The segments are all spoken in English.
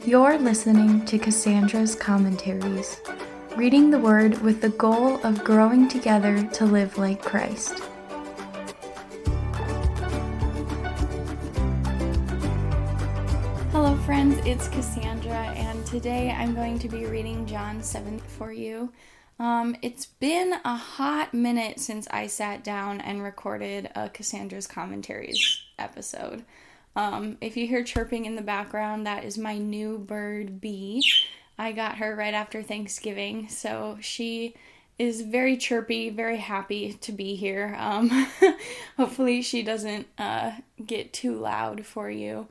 You're listening to Cassandra's Commentaries, reading the Word with the goal of growing together to live like Christ. Hello friends, it's Cassandra, and today I'm going to be reading John 7 for you. It's been a hot minute since I sat down and recorded a Cassandra's Commentaries episode. If you hear chirping in the background, that is my new bird, Bee. I got her right after Thanksgiving, so she is very chirpy, very happy to be here. Hopefully she doesn't get too loud for you.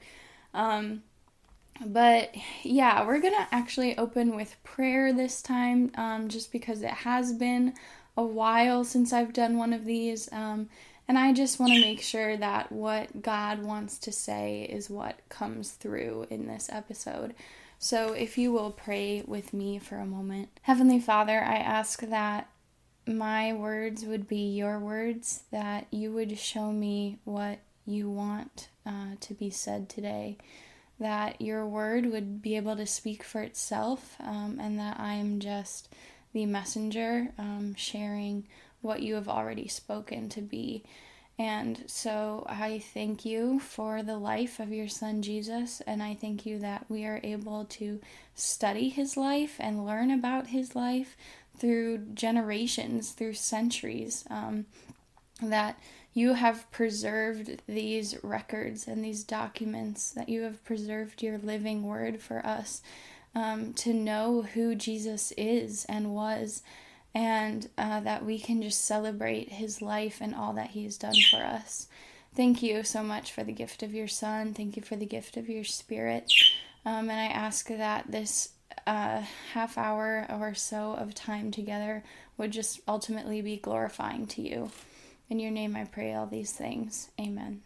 But yeah, we're gonna actually open with prayer this time, just because it has been a while since I've done one of these, and I just want to make sure that what God wants to say is what comes through in this episode. So if you will pray with me for a moment. Heavenly Father, I ask that my words would be your words, that you would show me what you want to be said today, that your word would be able to speak for itself, and that I am just the messenger, sharing what you have already spoken to be. And so I thank you for the life of your son Jesus, and I thank you that we are able to study his life and learn about his life through generations, through centuries, that you have preserved these records and these documents, that you have preserved your living word for us, to know who Jesus is and was, and that we can just celebrate his life and all that he's done for us. Thank you so much for the gift of your son. Thank you for the gift of your spirit. And I ask that this half hour or so of time together would just ultimately be glorifying to you. In your name I pray all these things. Amen.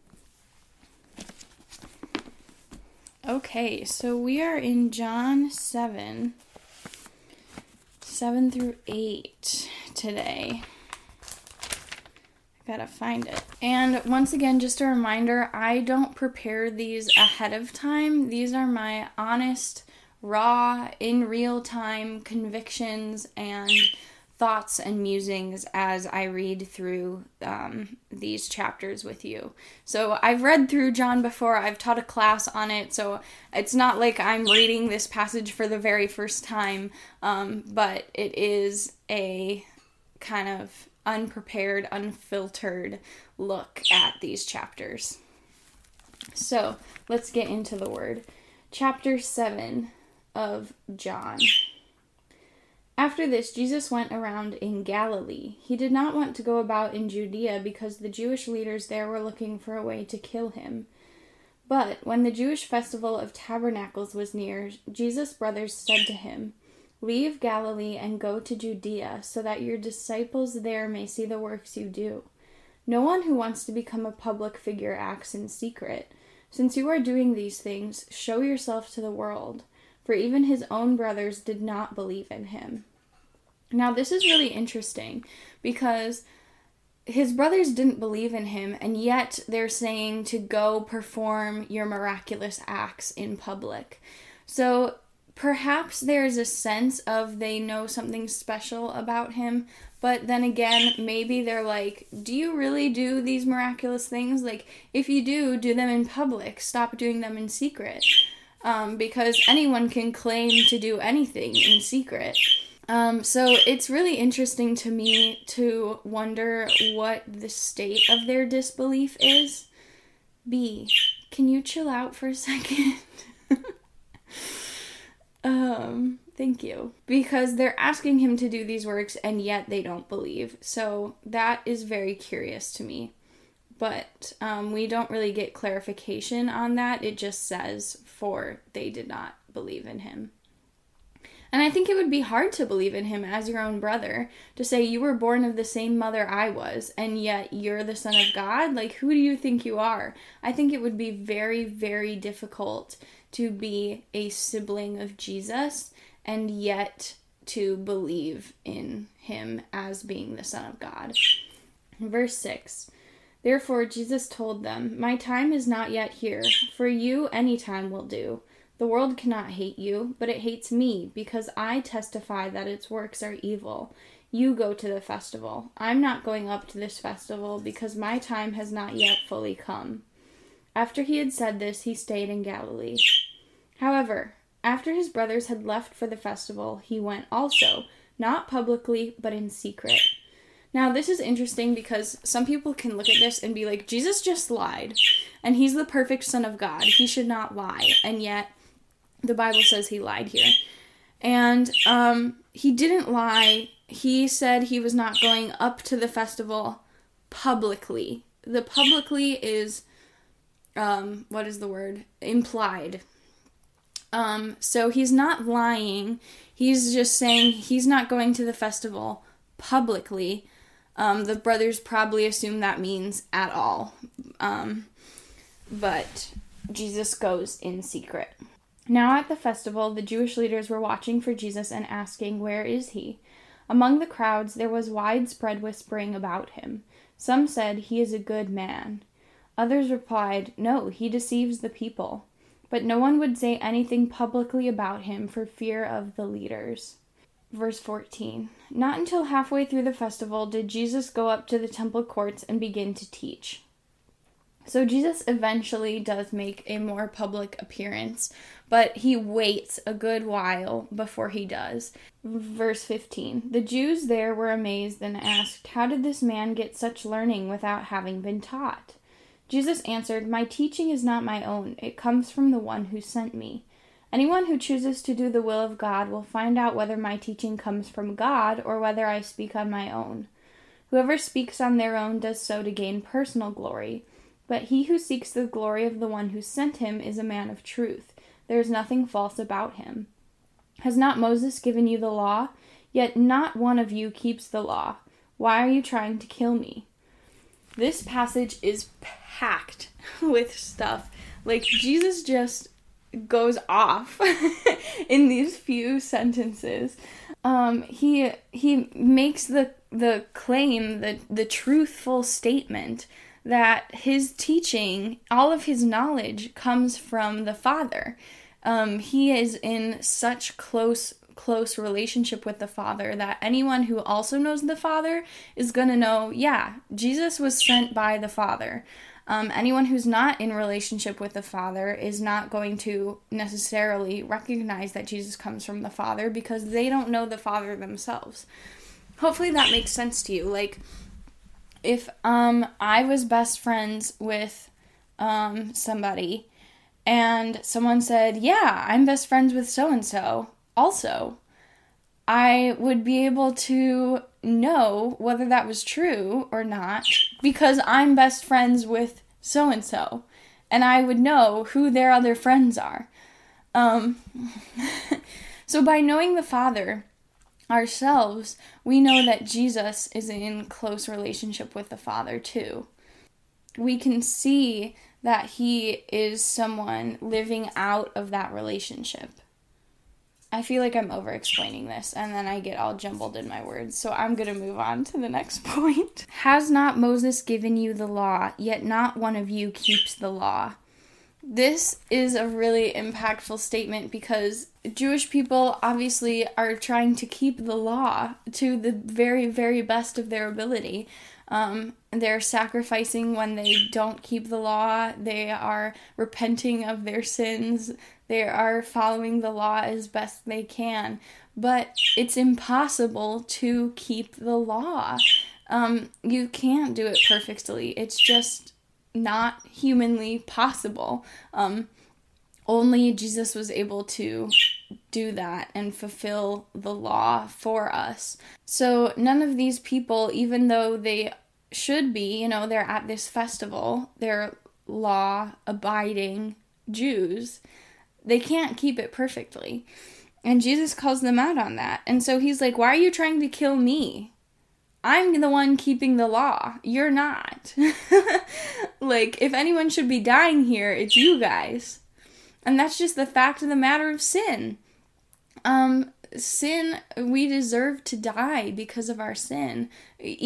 Okay, so we are in John 7 through 8 today. I gotta find it. And once again, just a reminder, I don't prepare these ahead of time. These are my honest, raw, in real time convictions and thoughts and musings as I read through these chapters with you. So I've read through John before, I've taught a class on it, so it's not like I'm reading this passage for the very first time, but it is a kind of unprepared, unfiltered look at these chapters. So let's get into the word. Chapter 7 of John. After this, Jesus went around in Galilee. He did not want to go about in Judea because the Jewish leaders there were looking for a way to kill him. But when the Jewish festival of Tabernacles was near, Jesus' brothers said to him, "Leave Galilee and go to Judea, so that your disciples there may see the works you do. No one who wants to become a public figure acts in secret. Since you are doing these things, show yourself to the world." For even his own brothers did not believe in him. Now, this is really interesting because his brothers didn't believe in him, and yet they're saying to go perform your miraculous acts in public. So perhaps there's a sense of they know something special about him, but then again, maybe they're like, do you really do these miraculous things? Like, if you do them in public. Stop doing them in secret. Because anyone can claim to do anything in secret. So it's really interesting to me to wonder what the state of their disbelief is. B, can you chill out for a second? Thank you. Because they're asking him to do these works and yet they don't believe. So that is very curious to me. But we don't really get clarification on that. It just says, for they did not believe in him. And I think it would be hard to believe in him as your own brother, to say you were born of the same mother I was, and yet you're the Son of God? Like, who do you think you are? I think it would be very, very difficult to be a sibling of Jesus, and yet to believe in him as being the Son of God. Verse 6. Therefore Jesus told them, "My time is not yet here. For you any time will do. The world cannot hate you, but it hates me, because I testify that its works are evil. You go to the festival. I'm not going up to this festival, because my time has not yet fully come." After he had said this, he stayed in Galilee. However, after his brothers had left for the festival, he went also, not publicly, but in secret. Now, this is interesting because some people can look at this and be like, Jesus just lied, and he's the perfect Son of God. He should not lie, and yet the Bible says he lied here. And he didn't lie. He said he was not going up to the festival publicly. The publicly is, what is the word? Implied. So he's not lying. He's just saying he's not going to the festival publicly. The brothers probably assume that means at all. But Jesus goes in secret. Now at the festival, the Jewish leaders were watching for Jesus and asking, "Where is he?" Among the crowds, there was widespread whispering about him. Some said, "He is a good man." Others replied, "No, he deceives the people." But no one would say anything publicly about him for fear of the leaders. Verse 14. Not until halfway through the festival did Jesus go up to the temple courts and begin to teach. So Jesus eventually does make a more public appearance, but he waits a good while before he does. Verse 15. The Jews there were amazed and asked, "How did this man get such learning without having been taught?" Jesus answered, "My teaching is not my own. It comes from the one who sent me. Anyone who chooses to do the will of God will find out whether my teaching comes from God or whether I speak on my own. Whoever speaks on their own does so to gain personal glory. But he who seeks the glory of the one who sent him is a man of truth. There is nothing false about him. Has not Moses given you the law? Yet not one of you keeps the law. Why are you trying to kill me?" This passage is packed with stuff. Like, Jesus just goes off in these few sentences. He makes the claim, the truthful statement that his teaching, all of his knowledge, comes from the Father. He is in such close relationship with the Father that anyone who also knows the Father is going to know, yeah, Jesus was sent by the Father. Anyone who's not in relationship with the Father is not going to necessarily recognize that Jesus comes from the Father because they don't know the Father themselves. Hopefully that makes sense to you. Like, if I was best friends with somebody and someone said, "Yeah, I'm best friends with so-and-so also," I would be able to know whether that was true or not because I'm best friends with so-and-so, and I would know who their other friends are. So by knowing the Father ourselves, we know that Jesus is in close relationship with the Father too. We can see that he is someone living out of that relationship. I feel like I'm over-explaining this, and then I get all jumbled in my words, so I'm going to move on to the next point. Has not Moses given you the law, yet not one of you keeps the law? This is a really impactful statement because Jewish people obviously are trying to keep the law to the very, very best of their ability. They're sacrificing when they don't keep the law. They are repenting of their sins. They are following the law as best they can. But it's impossible to keep the law. You can't do it perfectly. It's just not humanly possible. Only Jesus was able to do that and fulfill the law for us. So none of these people, even though they should be, they're at this festival, they're law-abiding Jews, they can't keep it perfectly. And Jesus calls them out on that. And so he's like, "Why are you trying to kill me? I'm the one keeping the law. You're not." Like, if anyone should be dying here, it's you guys. And that's just the fact of the matter of sin. Sin, we deserve to die because of our sin.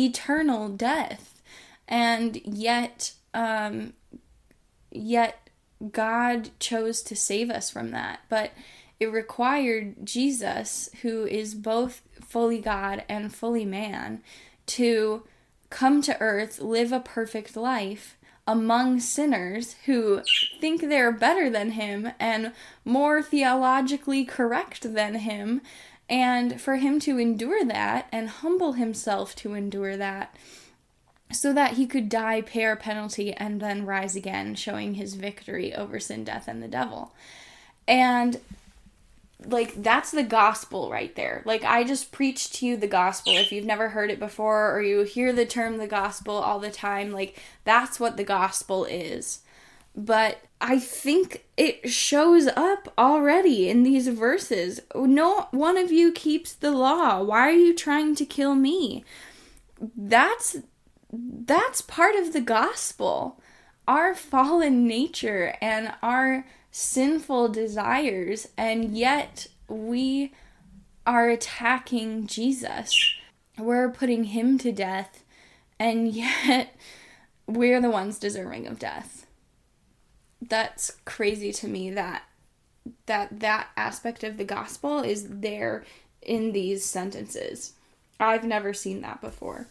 Eternal death. And yet God chose to save us from that. But it required Jesus, who is both fully God and fully man, to come to earth, live a perfect life among sinners who think they're better than him and more theologically correct than him, and for him to endure that and humble himself to endure that so that he could die, pay our penalty, and then rise again, showing his victory over sin, death, and the devil. And like, that's the gospel right there. Like, I just preached to you the gospel. If you've never heard it before, or you hear the term the gospel all the time, like, that's what the gospel is. But I think it shows up already in these verses. No one of you keeps the law. Why are you trying to kill me? That's part of the gospel. Our fallen nature and our sinful desires, and yet we are attacking Jesus. We're putting him to death, and yet we're the ones deserving of death. That's crazy to me that aspect of the gospel is there in these sentences. I've never seen that before.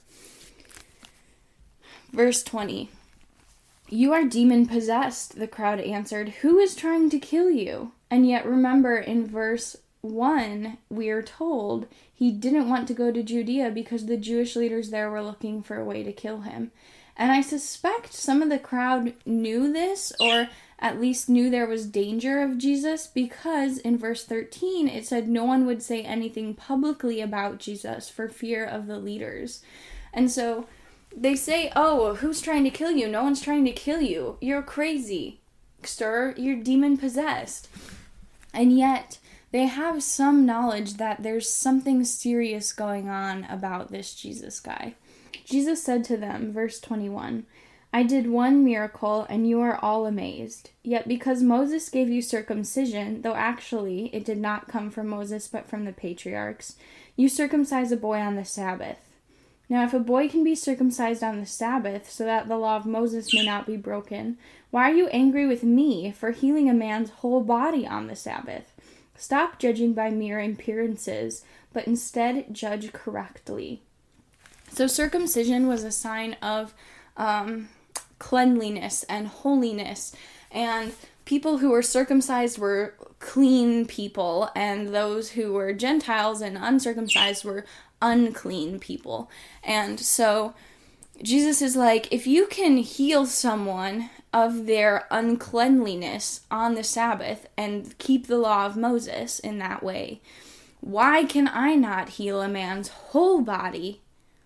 Verse 20. "You are demon-possessed," the crowd answered. "Who is trying to kill you?" And yet remember, in verse 1, we are told he didn't want to go to Judea because the Jewish leaders there were looking for a way to kill him. And I suspect some of the crowd knew this, or at least knew there was danger of Jesus, because in verse 13 it said no one would say anything publicly about Jesus for fear of the leaders. And so they say, "Oh, who's trying to kill you? No one's trying to kill you. You're crazy, sir. You're demon-possessed." And yet, they have some knowledge that there's something serious going on about this Jesus guy. Jesus said to them, verse 21, "I did one miracle, and you are all amazed. Yet because Moses gave you circumcision, though actually it did not come from Moses but from the patriarchs, you circumcise a boy on the Sabbath. Now if a boy can be circumcised on the Sabbath, so that the law of Moses may not be broken, why are you angry with me for healing a man's whole body on the Sabbath? Stop judging by mere appearances, but instead judge correctly." So circumcision was a sign of cleanliness and holiness, and people who were circumcised were clean people, and those who were Gentiles and uncircumcised were unclean people. And so Jesus is like, if you can heal someone of their uncleanliness on the Sabbath and keep the law of Moses in that way, why can I not heal a man's whole body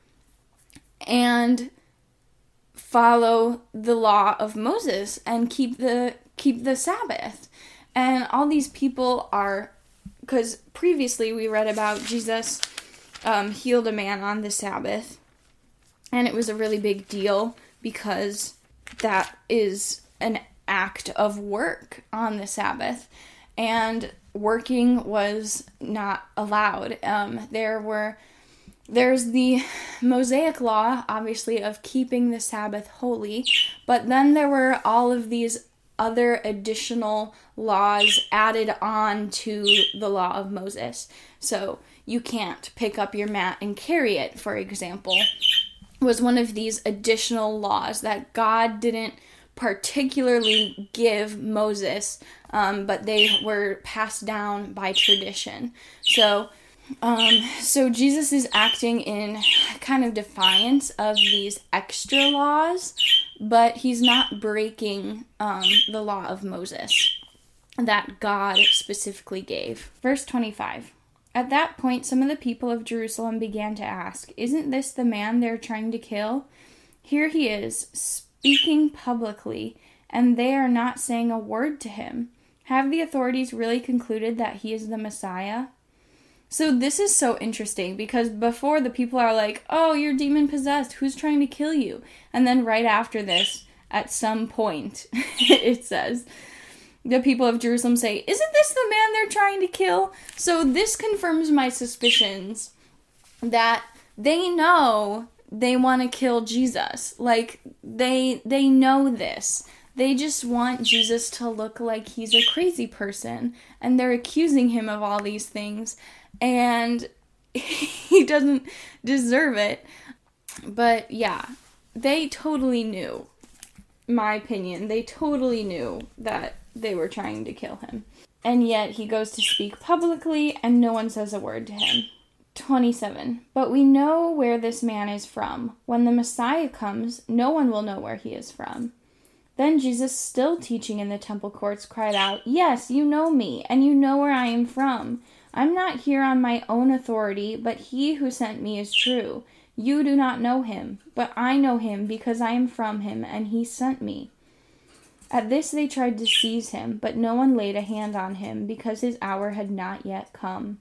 and follow the law of Moses and keep the Sabbath? And all these people are, because previously we read about Jesus healed a man on the Sabbath, and it was a really big deal because that is an act of work on the Sabbath, and working was not allowed. There's the Mosaic law, obviously, of keeping the Sabbath holy, but then there were all of these other additional laws added on to the law of Moses. So you can't pick up your mat and carry it, for example, was one of these additional laws that God didn't particularly give Moses, but they were passed down by tradition. So Jesus is acting in kind of defiance of these extra laws, but he's not breaking the law of Moses that God specifically gave. Verse 25. At that point, some of the people of Jerusalem began to ask, "Isn't this the man they're trying to kill? Here he is, speaking publicly, and they are not saying a word to him. Have the authorities really concluded that he is the Messiah?" So this is so interesting, because before the people are like, "Oh, you're demon-possessed, who's trying to kill you?" And then right after this, at some point, it says, the people of Jerusalem say, "Isn't this the man they're trying to kill?" So this confirms my suspicions that they know they want to kill Jesus. Like, they know this, They just want Jesus to look like he's a crazy person, and they're accusing him of all these things, and he doesn't deserve it. But yeah, they totally knew, my opinion, they totally knew that they were trying to kill him. And yet he goes to speak publicly, and no one says a word to him. 27. But we know where this man is from. When the Messiah comes, no one will know where he is from. Then Jesus, still teaching in the temple courts, cried out, Yes, you know me, and you know where I am from. I'm not here on my own authority, but he who sent me is true. You do not know him, but I know him because I am from him, and he sent me. At this they tried to seize him, but no one laid a hand on him, because his hour had not yet come.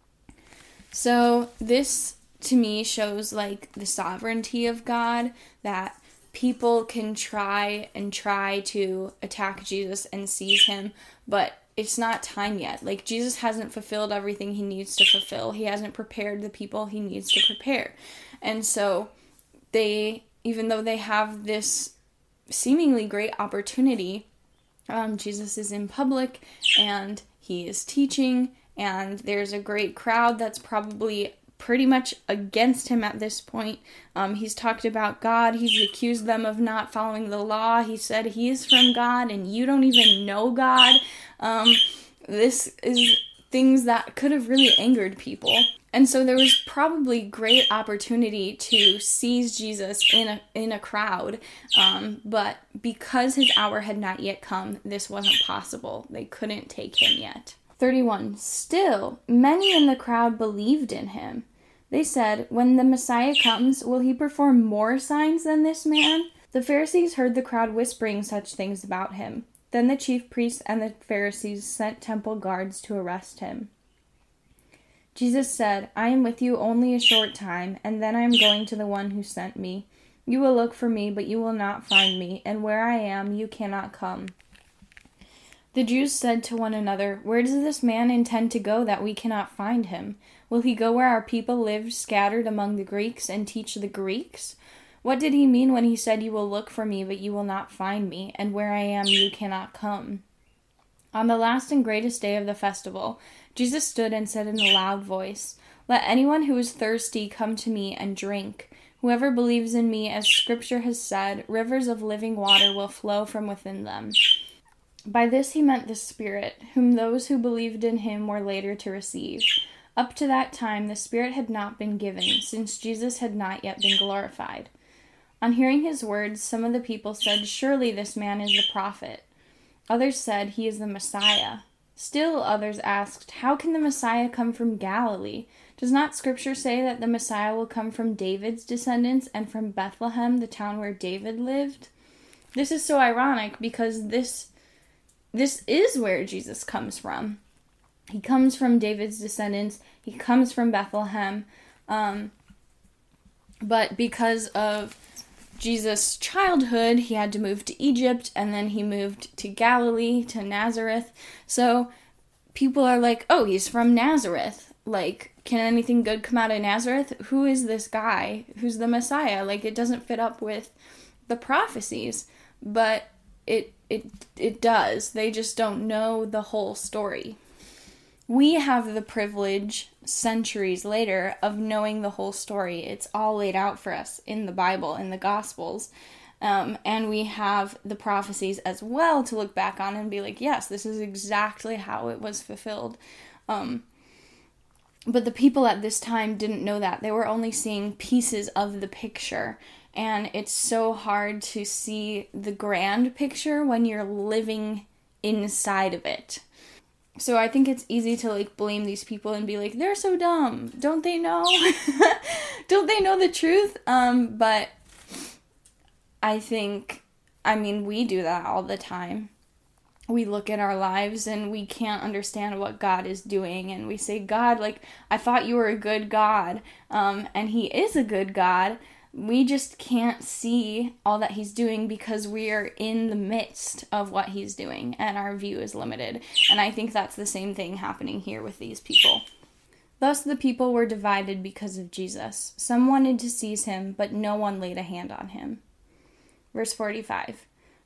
So this, to me, shows, like, the sovereignty of God, that people can try to attack Jesus and seize him, but it's not time yet. Like, Jesus hasn't fulfilled everything he needs to fulfill. He hasn't prepared the people he needs to prepare. And so even though they have this seemingly great opportunity, Jesus is in public, and he is teaching, and there's a great crowd that's probably pretty much against him at this point. He's talked about God. He's accused them of not following the law. He said he is from God, and you don't even know God. This is things that could have really angered people. And so there was probably great opportunity to seize Jesus in a crowd, but because his hour had not yet come, this wasn't possible. They couldn't take him yet. 31. Still, many in the crowd believed in him. They said, When the Messiah comes, will he perform more signs than this man? The Pharisees heard the crowd whispering such things about him. Then the chief priests and the Pharisees sent temple guards to arrest him. Jesus said, I am with you only a short time, and then I am going to the one who sent me. You will look for me, but you will not find me, and where I am, you cannot come. The Jews said to one another, Where does this man intend to go that we cannot find him? Will he go where our people live, scattered among the Greeks, and teach the Greeks? What did he mean when he said, You will look for me, but you will not find me, and where I am, you cannot come? On the last and greatest day of the festival, Jesus stood and said in a loud voice, Let anyone who is thirsty come to me and drink. Whoever believes in me, as Scripture has said, rivers of living water will flow from within them. By this he meant the Spirit, whom those who believed in him were later to receive. Up to that time the Spirit had not been given, since Jesus had not yet been glorified. On hearing his words, some of the people said, Surely this man is the prophet. Others said, He is the Messiah. Still others asked, How can the Messiah come from Galilee? Does not Scripture say that the Messiah will come from David's descendants and from Bethlehem, the town where David lived? This is so ironic because this is where Jesus comes from. He comes from David's descendants. He comes from Bethlehem. But because of Jesus' childhood, he had to move to Egypt, and then he moved to Galilee, to Nazareth. So people are like, oh, he's from Nazareth. Like, can anything good come out of Nazareth? Who is this guy? Who's the Messiah? Like, it doesn't fit up with the prophecies, but it does. They just don't know the whole story. We have the privilege, centuries later, of knowing the whole story. It's all laid out for us in the Bible, in the Gospels. And we have the prophecies as well to look back on and be like, yes, this is exactly how it was fulfilled. But the people at this time didn't know that. They were only seeing pieces of the picture. And it's so hard to see the grand picture when you're living inside of it. So I think it's easy to, like, blame these people and be like, they're so dumb. Don't they know? Don't they know the truth? But I think, we do that all the time. We look at our lives and we can't understand what God is doing. And we say, God, like, I thought you were a good God. And he is a good God. We just can't see all that he's doing because we are in the midst of what he's doing and our view is limited. And I think that's the same thing happening here with these people. Thus the people were divided because of Jesus. Some wanted to seize him, but no one laid a hand on him. Verse 45.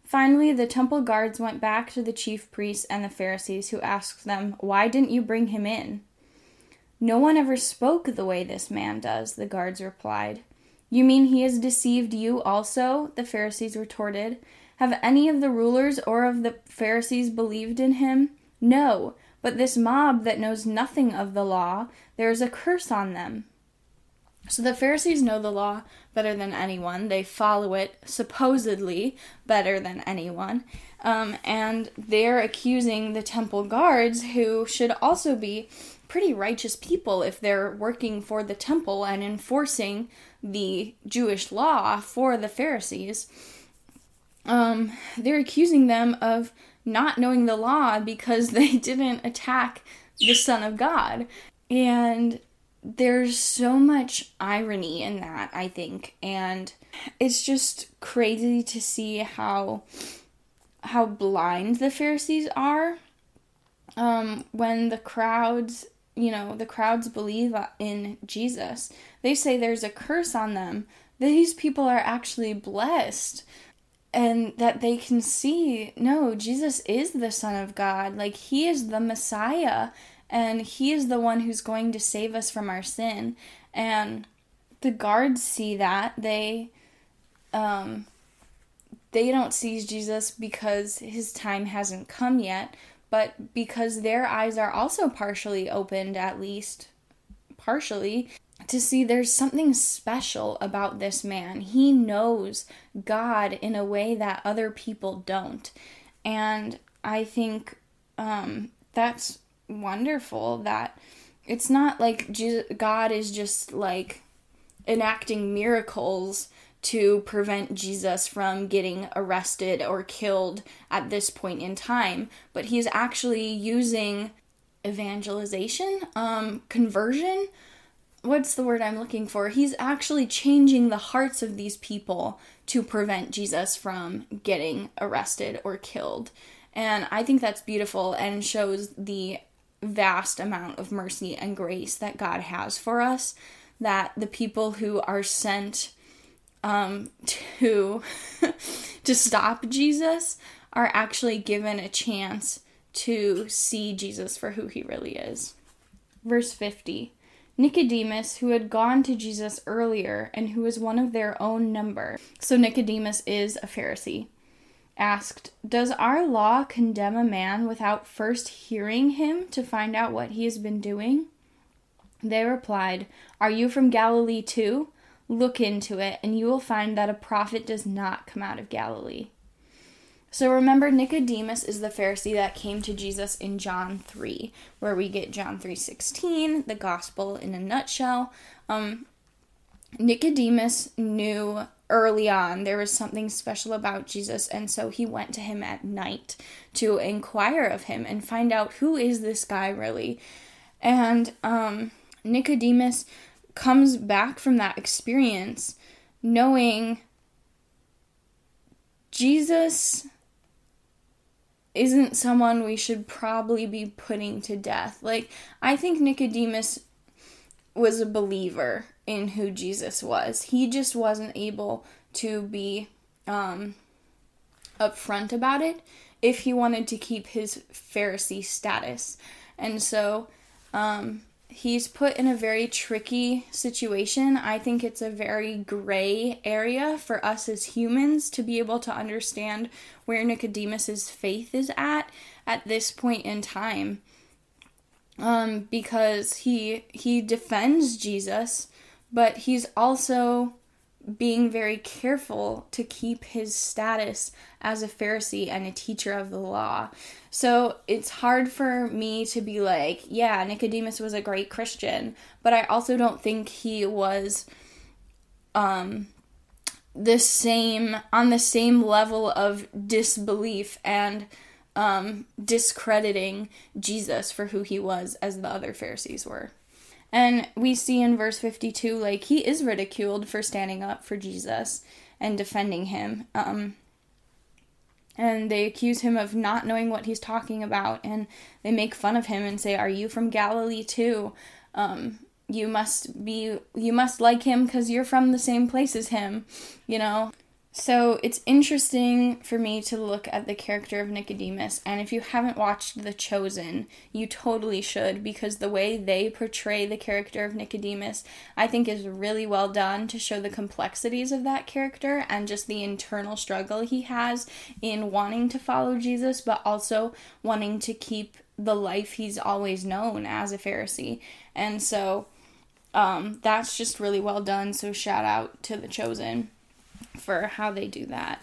Finally, the temple guards went back to the chief priests and the Pharisees, who asked them, "Why didn't you bring him in?" "No one ever spoke the way this man does," the guards replied. "You mean he has deceived you also?" the Pharisees retorted. "Have any of the rulers or of the Pharisees believed in him? No, but this mob that knows nothing of the law, there is a curse on them." So the Pharisees know the law better than anyone. They follow it supposedly better than anyone. And they're accusing the temple guards, who should also be pretty righteous people if they're working for the temple and enforcing the Jewish law for the Pharisees. They're accusing them of not knowing the law because they didn't attack the Son of God. And there's so much irony in that, I think, and it's just crazy to see how blind the Pharisees are when the crowds believe in Jesus. They say there's a curse on them. These people are actually blessed, and that they can see, no, Jesus is the Son of God. Like, he is the Messiah. And he is the one who's going to save us from our sin. And the guards see that. They don't see Jesus because his time hasn't come yet, but because their eyes are also partially opened, at least partially, to see there's something special about this man. He knows God in a way that other people don't. And I think that's wonderful, that it's not like God is just like enacting miracles to prevent Jesus from getting arrested or killed at this point in time, but he's actually using evangelization, conversion. What's the word I'm looking for? He's actually changing the hearts of these people to prevent Jesus from getting arrested or killed. And I think that's beautiful and shows the vast amount of mercy and grace that God has for us, that the people who are sent to stop Jesus are actually given a chance to see Jesus for who he really is. Verse 50. Nicodemus, who had gone to Jesus earlier and who was one of their own number, so Nicodemus is a Pharisee, asked, "Does our law condemn a man without first hearing him to find out what he has been doing?" They replied, "Are you from Galilee too? Look into it, and you will find that a prophet does not come out of Galilee." So remember, Nicodemus is the Pharisee that came to Jesus in John 3, where we get John 3:16, the gospel in a nutshell. Nicodemus knew early on there was something special about Jesus, and so he went to him at night to inquire of him and find out, who is this guy really? And Nicodemus comes back from that experience knowing Jesus isn't someone we should probably be putting to death. Like, I think Nicodemus was a believer in who Jesus was. He just wasn't able to be upfront about it if he wanted to keep his Pharisee status. And so he's put in a very tricky situation. I think it's a very gray area for us as humans to be able to understand where Nicodemus's faith is at this point in time. Because he defends Jesus, but he's also being very careful to keep his status as a Pharisee and a teacher of the law. So it's hard for me to be like, yeah, Nicodemus was a great Christian, but I also don't think he was on the same level of disbelief and discrediting Jesus for who he was as the other Pharisees were. And we see in verse 52, like, he is ridiculed for standing up for Jesus and defending him. And they accuse him of not knowing what he's talking about, and they make fun of him and say, "Are you from Galilee too? You must like him because you're from the same place as him," you know? So it's interesting for me to look at the character of Nicodemus, and if you haven't watched The Chosen, you totally should, because the way they portray the character of Nicodemus, I think is really well done to show the complexities of that character and just the internal struggle he has in wanting to follow Jesus, but also wanting to keep the life he's always known as a Pharisee. And so that's just really well done, so shout out to The Chosen for how they do that.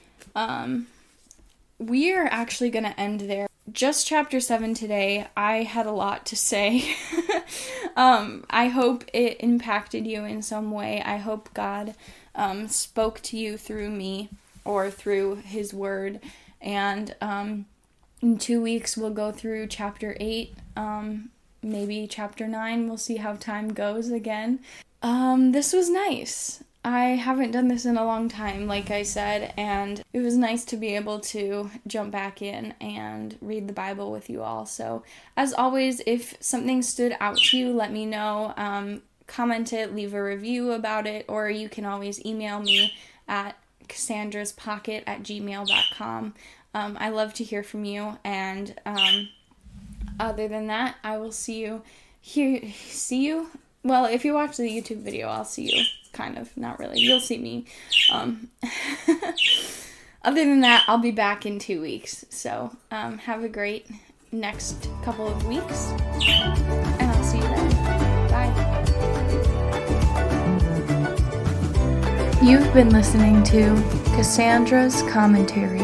We are actually going to end there. Just chapter 7 today. I had a lot to say. I hope it impacted you in some way. I hope God spoke to you through me or through his word. And in 2 weeks we'll go through chapter 8, maybe chapter 9. We'll see how time goes again. This was nice. I haven't done this in a long time, like I said, and it was nice to be able to jump back in and read the Bible with you all. So, as always, if something stood out to you, let me know. Comment it, leave a review about it, or you can always email me at cassandraspocket@gmail.com. I love to hear from you, and other than that, I will see you here. See you? Well, if you watch the YouTube video, I'll see you. Kind of, not really. You'll see me. Other than that, I'll be back in 2 weeks. So, have a great next couple of weeks, and I'll see you then. Bye. You've been listening to Cassandra's Commentary.